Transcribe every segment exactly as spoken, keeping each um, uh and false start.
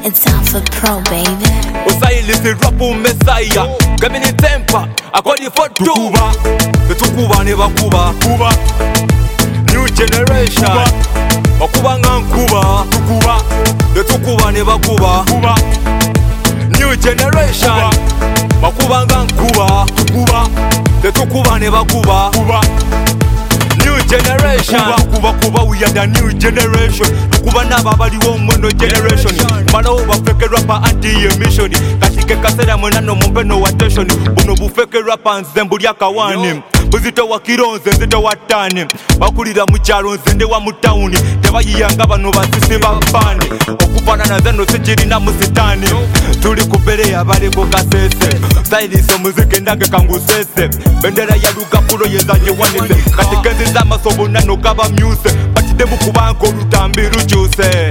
It's Alpha Pro, baby. Osailisi rapu Messiah. Gemini temper, I got you for two. Tukuba, the Tukuba never Kuba. Kuba, new generation. Makuba Ngankuba. Tukuba, the Tukuba never Kuba. Kuba, new generation. Makuba Ngankuba. Tukuba, the Tukuba never Kuba. Kuba, new generation. Kuba Kuba, we are the new generation. Tukuba naba bali wo mwono generation. Mana oba fake rapper anti-emission. Kashike kasera mwenano mumpeno wa tension. Buno bufeke rapper nzembuli akawani. Buzito wa kironze nzito wa tani. Bakulira muchalo nzende wa mutauni. Tebayiyanga bano basisi bapani. Okupana na zeno sijiri na musitani. Tuli kubere abali kukasese. Silence muziki ndange kangusese. Bendera ya luka pulo yezaje wanise. Katikezi za masobo nano kaba muse. Batidemu kubanko lutambiru juse.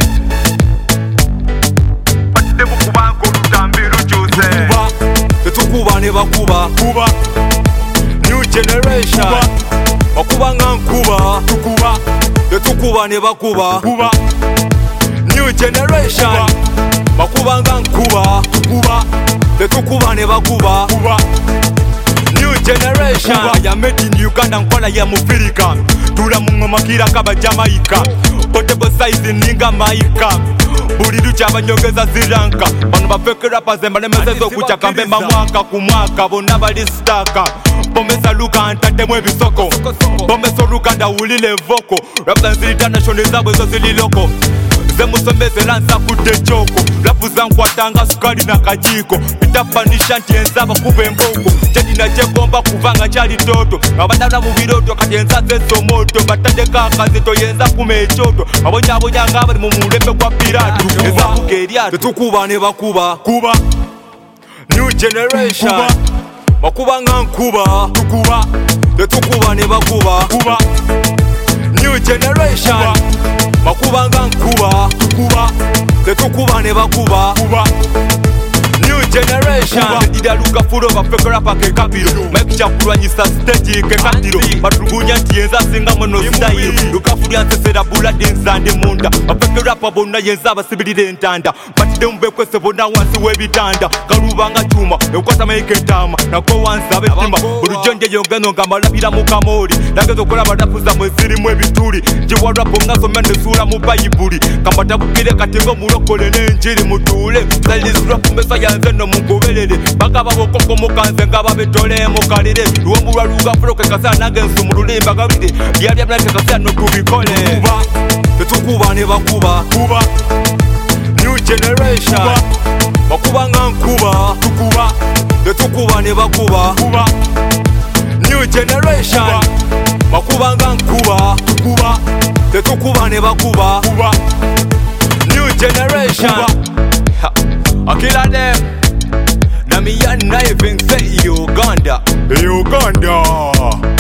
Batidemu kubanko lutambiru juse. Tukuba, tetukuba neba kuba. Kuba, new generation. Okuba Ngankuba. Tukuba, tetukuba neba kuba. Kuba, new generation. Makuba Ngankuba. Tukuba, tetukuba neba kuba. Kuba, new generation. Ya made in Uganda nkola ya mufirika. Tula mungoma kira kaba Jamaica. Potable size ninga maika. Bulidu cyabanyogeza ziranka. Bano bafeke rappers embanemezezo kuchaka mbemba mwaka ku mwaka bona bali staka. Bomesa luka antate mwe bisoko. Bomesa luka ulile voko. Rappers international zabo zo zili loko. Zemusomeze lanza kude choko. Rapu zankwatanga sukari na kajiko. Pitapanisha ntienzaba kube mboko. Jadi na jebomba kuvanga chali toto. Abandana mu biroto kati enza zeso moto. Batade kaka zito yenza kume choto. Abonya abonya ngaba mu mulembe kwa piratu. Eza kukeria tetukuba ne bakuba. Kuba, new generation. Kuba, Makuba Ngankuba. Tukuba, tetukuba ne bakuba. Kuba, new generation. Makuba Ngankuba. Tukuba, tetukuba ne bakuba. Kuba, new generation. Dida luka furo bafeke rapper ke kapiro. Mike chakulwanyisa stage ke kapiro. Batugunya tienza singa mono style. Luka furi ansesera buladi nzande munda. Bafeke rapper bona yenza basibirire ntanda. Batide mbekwe sebona wansi webitanda. Kalubanga chuma ekwata make tama. Nako wanza betima. Urujonje yongano ngamalabira mu kamori. Dagezo kola badapuza mweziri mwebituli. Jiwa rapper ngaso mende sura mu bayibuli. Kambata bukire katingo mulokole nenjiri mutule. Size rap mbesa yanze no mugobelele. Baka babo koko mukanze ngaba betole mukalire. Luomulwa luga proke kasa nagensu mululimba gabide. Byabya blake kasa no kubikole. Kuba, tetukuba ne bakuba. Kuba, new generation. Kuba, Makuba Ngankuba. Tukuba, tetukuba ne bakuba. Kuba, new generation. Makuba Ngankuba. Tukuba, tetukuba ne bakuba. Kuba, new generation. I kill them. Now me and I even say Uganda. Uganda.